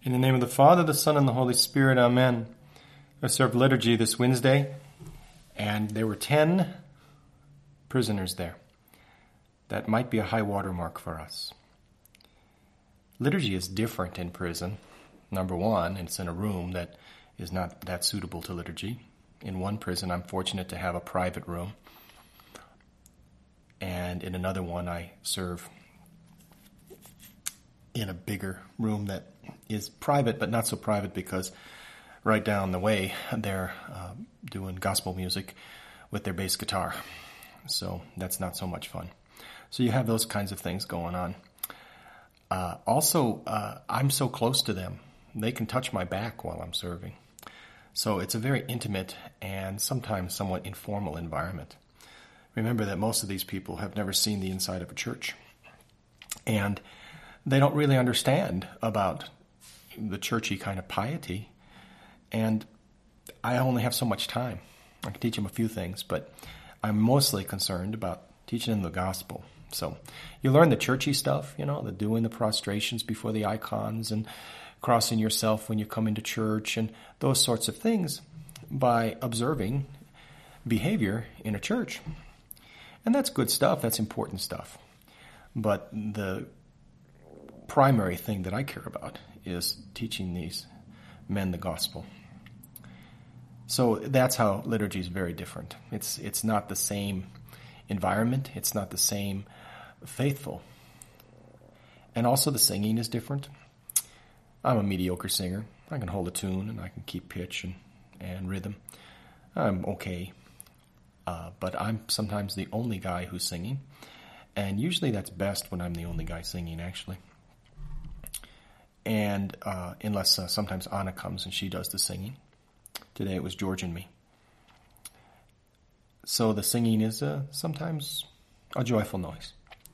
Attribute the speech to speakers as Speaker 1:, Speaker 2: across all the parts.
Speaker 1: In the name of the Father, the Son, and the Holy Spirit, amen. I served liturgy this Wednesday, and there were 10 prisoners there. That might be a high watermark for us. Liturgy is different in prison. Number one, it's in a room that is not that suitable to liturgy. In one prison, I'm fortunate to have a private room. And in another one, I serve in a bigger room that is private, but not so private because right down the way, they're doing gospel music with their bass guitar. So that's not so much fun. So you have those kinds of things going on. Also, I'm so close to them. They can touch my back while I'm serving. So it's a very intimate and sometimes somewhat informal environment. Remember that most of these people have never seen the inside of a church. And they don't really understand about the churchy kind of piety. And I only have so much time. I can teach them a few things, but I'm mostly concerned about teaching them the gospel. So you learn the churchy stuff, the doing the prostrations before the icons and crossing yourself when you come into church and those sorts of things by observing behavior in a church. And that's good stuff. That's important stuff. But the primary thing that I care about is teaching these men the gospel. So that's how liturgy is very different. It's not the same environment. It's not the same faithful. And also the singing is different. I'm a mediocre singer. I can hold a tune and I can keep pitch and rhythm. I'm okay. But I'm sometimes the only guy who's singing. And usually that's best when I'm the only guy singing, actually. And unless sometimes Anna comes and she does the singing. Today it was George and me. So the singing is sometimes a joyful noise.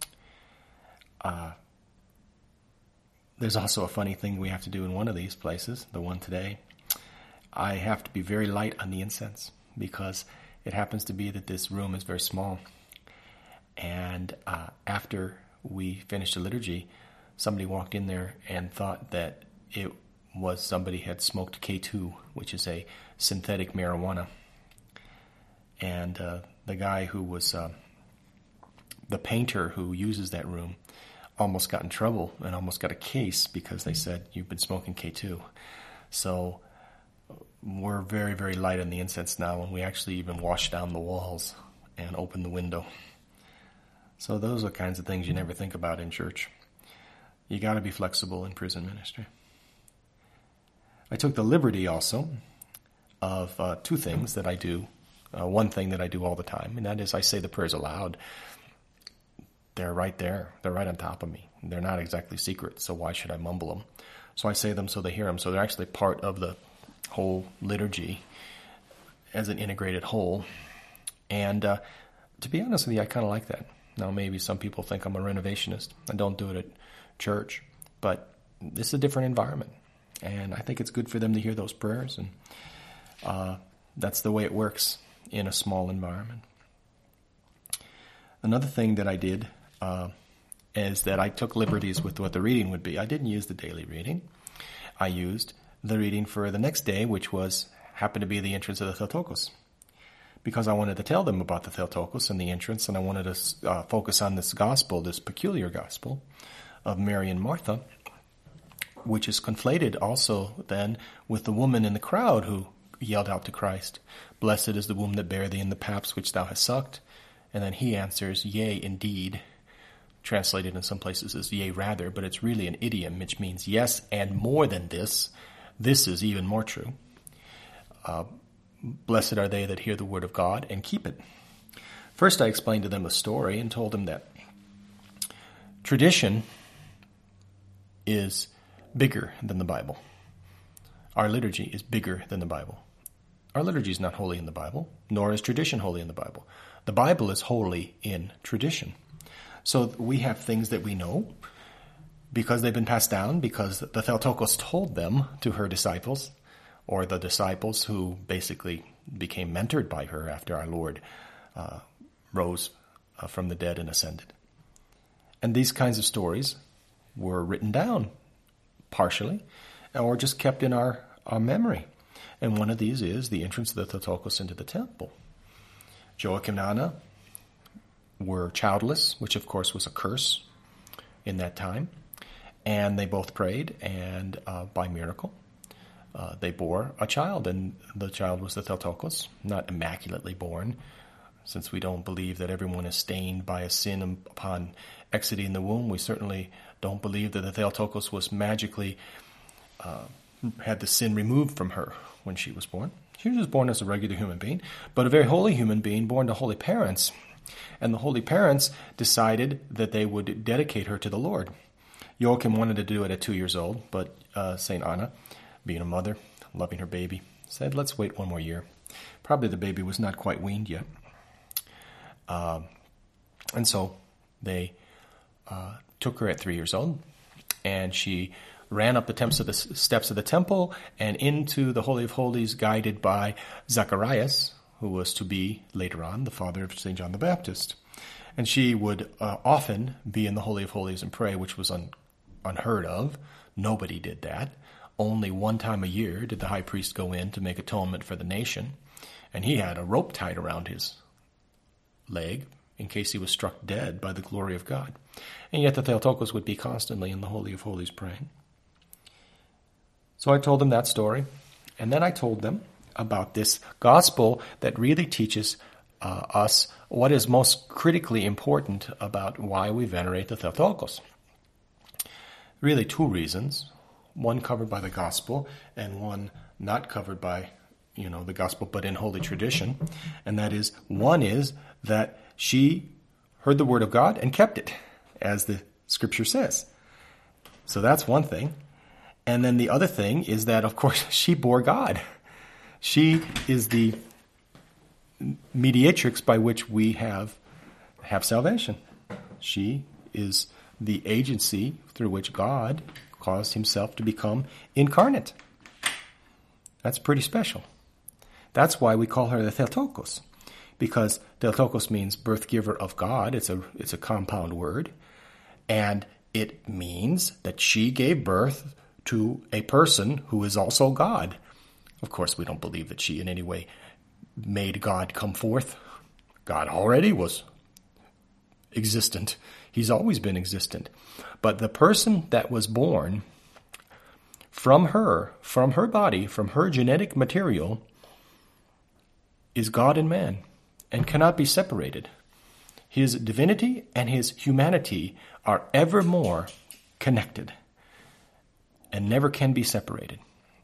Speaker 1: There's also a funny thing we have to do in one of these places, the one today. I have to be very light on the incense because it happens to be that this room is very small. And after we finished the liturgy, somebody walked in there and thought that it was somebody had smoked K2, which is a synthetic marijuana. And the guy who was the painter who uses that room almost got in trouble and almost got a case because they said, you've been smoking K2. So we're very, very light on the incense now, and we actually even wash down the walls and open the window. So those are kinds of things you never think about in church. You got to be flexible in prison ministry. I took the liberty also of two things that I do. One thing that I do all the time, and that is I say the prayers aloud. They're right there. They're right on top of me. They're not exactly secret, so why should I mumble them? So I say them so they hear them. So they're actually part of the whole liturgy as an integrated whole. And to be honest with you, I kind of like that. Now, maybe some people think I'm a renovationist. I don't do it at church, but this is a different environment. And I think it's good for them to hear those prayers. And that's the way it works in a small environment. Another thing that I did is that I took liberties with what the reading would be. I didn't use the daily reading. I used the reading for the next day, which happened to be the entrance of the Theotokos. Because I wanted to tell them about the Theotokos and the entrance, and I wanted to focus on this gospel, this peculiar gospel of Mary and Martha, which is conflated also then with the woman in the crowd who yelled out to Christ, "Blessed is the womb that bare thee and the paps which thou hast sucked." And then he answers, "Yea, indeed," translated in some places as "yea, rather," but it's really an idiom which means yes, and more than this. This is even more true. Blessed are they that hear the word of God and keep it. First, I explained to them a story and told them that tradition is bigger than the Bible. Our liturgy is bigger than the Bible. Our liturgy is not holy in the Bible, nor is tradition holy in the Bible. The Bible is holy in tradition. So we have things that we know because they've been passed down, because the Theotokos told them to her disciples, or the disciples who basically became mentored by her after our Lord rose from the dead and ascended. And these kinds of stories were written down partially, or just kept in our memory. And one of these is the entrance of the Theotokos into the temple. Joachim and Anna were childless, which of course was a curse in that time. And they both prayed, and by miracle, they bore a child, and the child was the Theotokos, not immaculately born, since we don't believe that everyone is stained by a sin upon exiting the womb. We certainly don't believe that the Theotokos was magically had the sin removed from her when she was born. She was born as a regular human being, but a very holy human being born to holy parents. And the holy parents decided that they would dedicate her to the Lord. Joachim wanted to do it at 2 years old, but St. Anna, being a mother, loving her baby, said, let's wait 1 more year. Probably the baby was not quite weaned yet. And so they took her at 3 years old, and she ran up the steps of the temple and into the Holy of Holies, guided by Zacharias, who was to be, later on, the father of St. John the Baptist. And she would often be in the Holy of Holies and pray, which was unheard of. Nobody did that. Only one time a year did the high priest go in to make atonement for the nation, and he had a rope tied around his leg in case he was struck dead by the glory of God. And yet the Theotokos would be constantly in the Holy of Holies praying. So I told them that story, and then I told them about this gospel that really teaches us what is most critically important about why we venerate the Theotokos. Really 2 reasons, one covered by the gospel and one not covered by, the gospel, but in holy tradition. And that is, one is that she heard the word of God and kept it, as the scripture says. So that's one thing. And then the other thing is that, of course, she bore God. She is the mediatrix by which we have salvation. She is the agency through which God caused himself to become incarnate. That's pretty special. That's why we call her the Theotokos, because Theotokos means birth giver of God. It's a compound word, and it means that she gave birth to a person who is also God. Of course, we don't believe that she in any way made God come forth. God already was existent. He's always been existent. But the person that was born from her body, from her genetic material, is God and man and cannot be separated. His divinity and his humanity are evermore connected and never can be separated.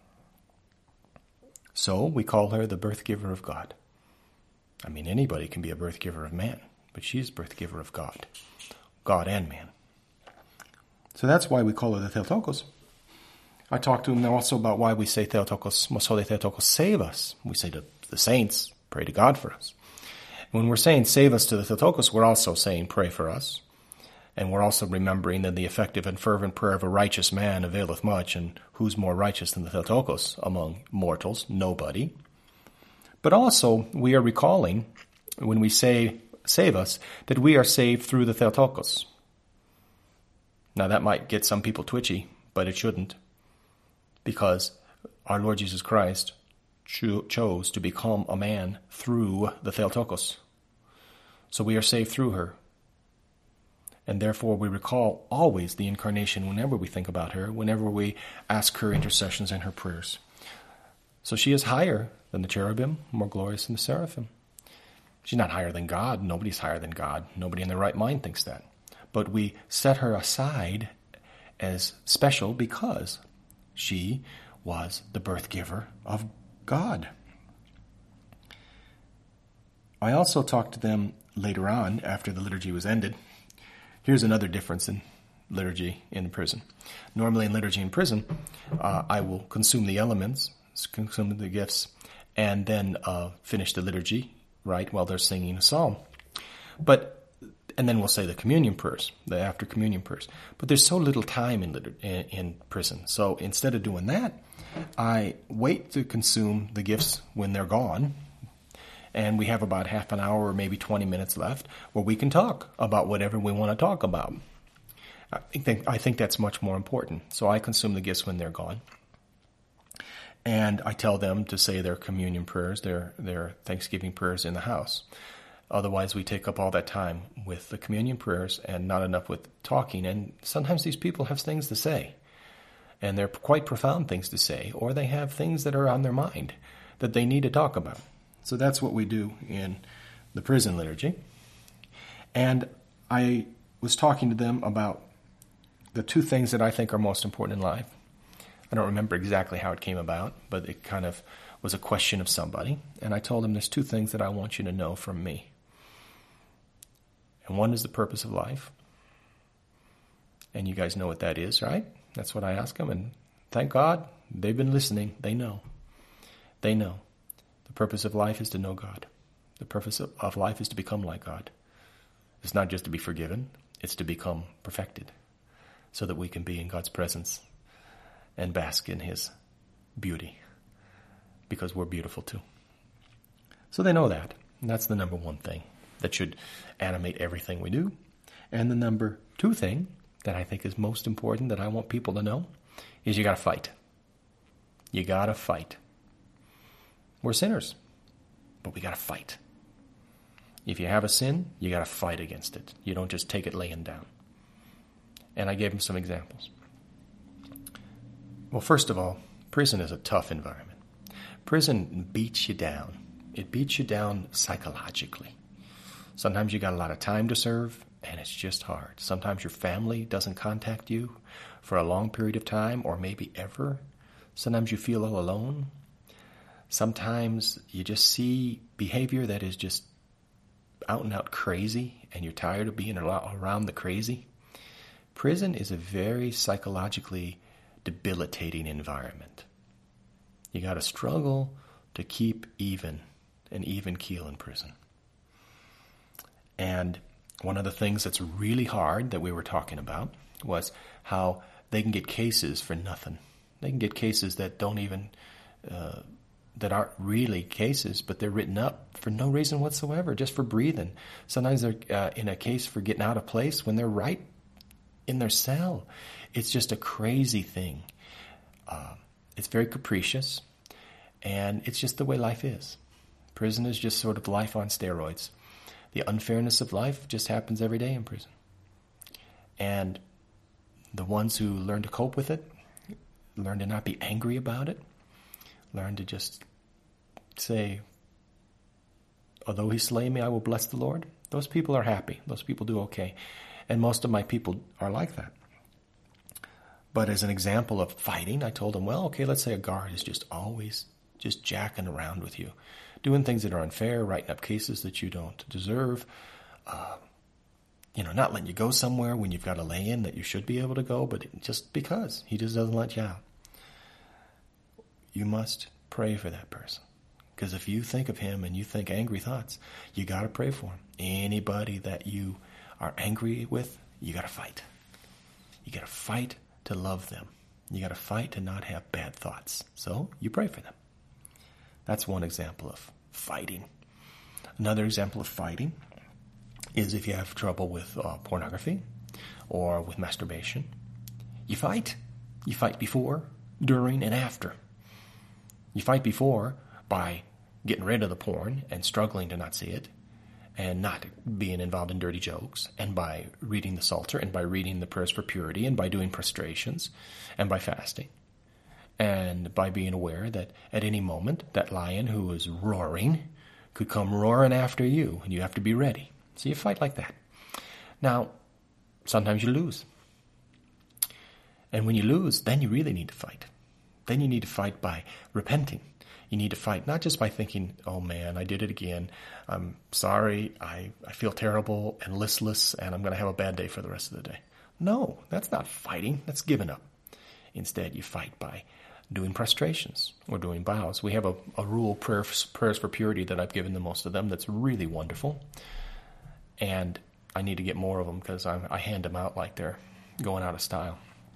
Speaker 1: So we call her the birth giver of God. I mean, anybody can be a birth giver of man, but she's birth giver of God. God and man. So that's why we call her the Theotokos. I talked to him also about why we say Theotokos, Most Holy Theotokos, save us. We say to the saints, pray to God for us. When we're saying save us to the Theotokos, we're also saying pray for us. And we're also remembering that the effective and fervent prayer of a righteous man availeth much, and who's more righteous than the Theotokos among mortals? Nobody. But also, we are recalling, when we say save us, that we are saved through the Theotokos. Now that might get some people twitchy, but it shouldn't, because our Lord Jesus Christ chose to become a man through the Theotokos. So we are saved through her. And therefore we recall always the incarnation whenever we think about her, whenever we ask her intercessions and her prayers. So she is higher than the cherubim, more glorious than the seraphim. She's not higher than God. Nobody's higher than God. Nobody in their right mind thinks that. But we set her aside as special because she was the birth giver of God. I also talked to them later on, after the liturgy was ended. Here's another difference in liturgy in prison. Normally in liturgy in prison, I will consume the elements, consume the gifts, and then finish the liturgy, right, while they're singing a psalm. And then we'll say the communion prayers, the after communion prayers. But there's so little time in prison. So instead of doing that, I wait to consume the gifts when they're gone. And we have about half an hour or maybe 20 minutes left where we can talk about whatever we want to talk about. I think that's much more important. So I consume the gifts when they're gone. And I tell them to say their communion prayers, their Thanksgiving prayers in the house. Otherwise, we take up all that time with the communion prayers and not enough with talking. And sometimes these people have things to say, and they're quite profound things to say, or they have things that are on their mind that they need to talk about. So that's what we do in the prison liturgy. And I was talking to them about the two things that I think are most important in life. I don't remember exactly how it came about, but it kind of was a question of somebody. And I told them there's two things that I want you to know from me. And one is the purpose of life. And you guys know what that is, right? That's what I ask them. And thank God, they've been listening. They know. They know. The purpose of life is to know God. The purpose of life is to become like God. It's not just to be forgiven. It's to become perfected so that we can be in God's presence and bask in His beauty, because we're beautiful too. So they know that. And that's the number one thing that should animate everything we do. And the number two thing that I think is most important that I want people to know is you got to fight. You got to fight. We're sinners, but we got to fight. If you have a sin, you got to fight against it. You don't just take it laying down. And I gave them some examples. Well, first of all, prison is a tough environment. Prison beats you down. It beats you down psychologically. Sometimes you got a lot of time to serve, and it's just hard. Sometimes your family doesn't contact you for a long period of time, or maybe ever. Sometimes you feel all alone. Sometimes you just see behavior that is just out and out crazy, and you're tired of being around the crazy. Prison is a very psychologically debilitating environment. You got to struggle to keep an even keel in prison. And one of the things that's really hard that we were talking about was how they can get cases for nothing. They can get cases that don't even, that aren't really cases, but they're written up for no reason whatsoever, just for breathing. Sometimes they're in a case for getting out of place when they're right in their cell. It's just a crazy thing. It's very capricious, and it's just the way life is. Prison is just sort of life on steroids. The unfairness of life just happens every day in prison. And the ones who learn to cope with it, learn to not be angry about it, learn to just say, although He slay me, I will bless the Lord. Those people are happy. Those people do okay. And most of my people are like that. But as an example of fighting, I told them, well, okay, let's say a guard is just always just jacking around with you, doing things that are unfair, writing up cases that you don't deserve, not letting you go somewhere when you've got to lay in that you should be able to go, but just because he just doesn't let you out. You must pray for that person. Because if you think of him and you think angry thoughts, you got to pray for him. Anybody that you are angry with, you got to fight. You got to fight to love them. You got to fight to not have bad thoughts. So you pray for them. That's one example of fighting. Another example of fighting is if you have trouble with pornography or with masturbation. You fight. You fight before, during, and after. You fight before by getting rid of the porn and struggling to not see it, and not being involved in dirty jokes, and by reading the Psalter, and by reading the prayers for purity, and by doing prostrations, and by fasting, and by being aware that at any moment that lion who is roaring could come roaring after you, and you have to be ready. So you fight like that. Now, sometimes you lose. And when you lose, then you really need to fight. Then you need to fight by repenting. You need to fight not just by thinking, oh man, I did it again. I'm sorry. I feel terrible and listless, and I'm going to have a bad day for the rest of the day. No, that's not fighting. That's giving up. Instead, you fight by doing prostrations or doing bows. We have a rule, prayers for purity, that I've given to most of them that's really wonderful. And I need to get more of them because I hand them out like they're going out of style.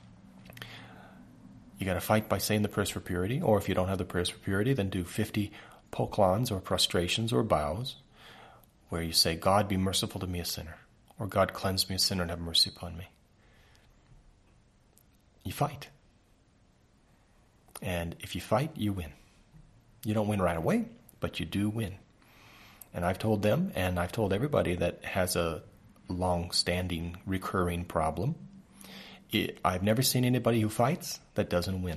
Speaker 1: You got to fight by saying the prayers for purity, or if you don't have the prayers for purity, then do 50 poklons or prostrations or bows where you say, God, be merciful to me, a sinner, or God, cleanse me, a sinner, and have mercy upon me. You fight. And if you fight, you win. You don't win right away, but you do win. And I've told them, and I've told everybody that has a long-standing, recurring problem, I've never seen anybody who fights that doesn't win.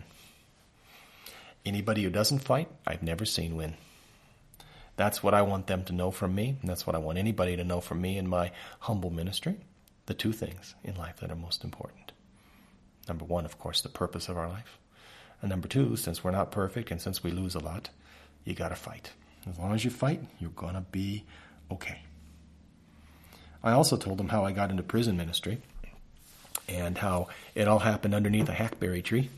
Speaker 1: Anybody who doesn't fight, I've never seen win. That's what I want them to know from me, and that's what I want anybody to know from me in my humble ministry. The two things in life that are most important. Number one, of course, the purpose of our life. And number two, since we're not perfect and since we lose a lot, you got to fight. As long as you fight, you're going to be okay. I also told them how I got into prison ministry and how it all happened underneath a hackberry tree.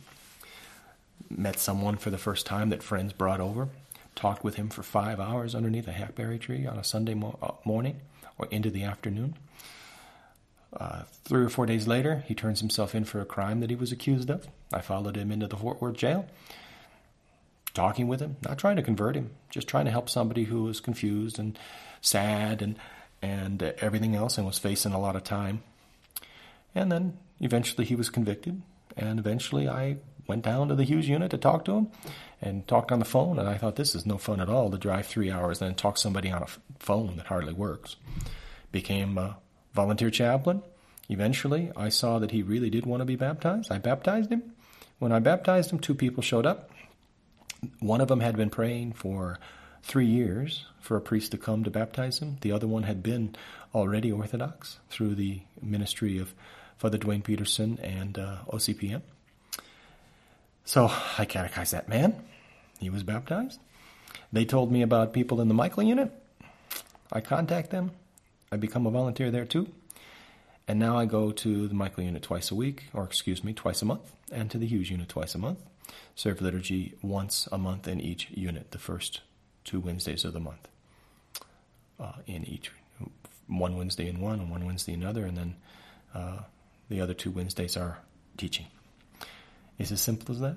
Speaker 1: Met someone for the first time that friends brought over. Talked with him for 5 hours underneath a hackberry tree on a Sunday morning or into the afternoon. 3 or 4 days later, he turns himself in for a crime that he was accused of. I followed him into the Fort Worth jail, talking with him, not trying to convert him, just trying to help somebody who was confused and sad and everything else and was facing a lot of time. And then eventually he was convicted, and eventually I went down to the Hughes unit to talk to him and talked on the phone, and I thought this is no fun at all to drive 3 hours and then talk to somebody on a phone that hardly works. Became a volunteer chaplain. Eventually, I saw that he really did want to be baptized. I baptized him. When I baptized him, 2 people showed up. One of them had been praying for 3 years for a priest to come to baptize him. The other one had been already Orthodox through the ministry of Father Dwayne Peterson and OCPM. So I catechized that man. He was baptized. They told me about people in the Michael unit. I contact them. I become a volunteer there too. And now I go to the Michael unit twice a month, and to the Hughes unit twice a month. Serve liturgy once a month in each unit, the first 2 Wednesdays of the month. In each, one Wednesday in one and one Wednesday in another, and then the other 2 Wednesdays are teaching. It's as simple as that.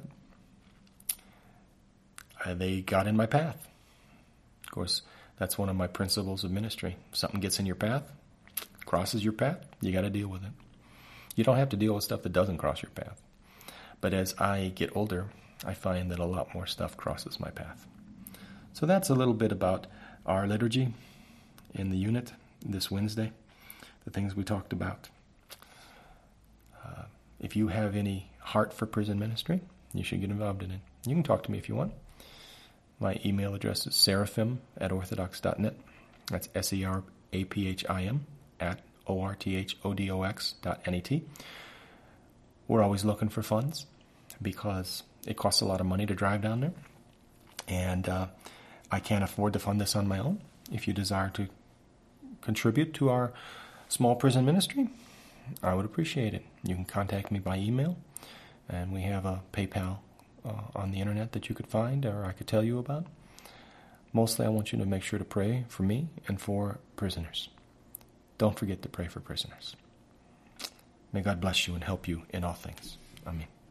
Speaker 1: They got in my path. Of course, that's one of my principles of ministry. If something gets in your path, crosses your path, you got to deal with it. You don't have to deal with stuff that doesn't cross your path. But as I get older, I find that a lot more stuff crosses my path. So that's a little bit about our liturgy in the unit this Wednesday, the things we talked about. If you have any heart for prison ministry, you should get involved in it. You can talk to me if you want. My email address is seraphim@orthodox.net. That's SERAPHIM @ORTHODOX.net. We're always looking for funds because it costs a lot of money to drive down there. And I can't afford to fund this on my own. If you desire to contribute to our small prison ministry, I would appreciate it. You can contact me by email, and we have a PayPal on the internet that you could find or I could tell you about. Mostly I want you to make sure to pray for me and for prisoners. Don't forget to pray for prisoners. May God bless you and help you in all things. Amen.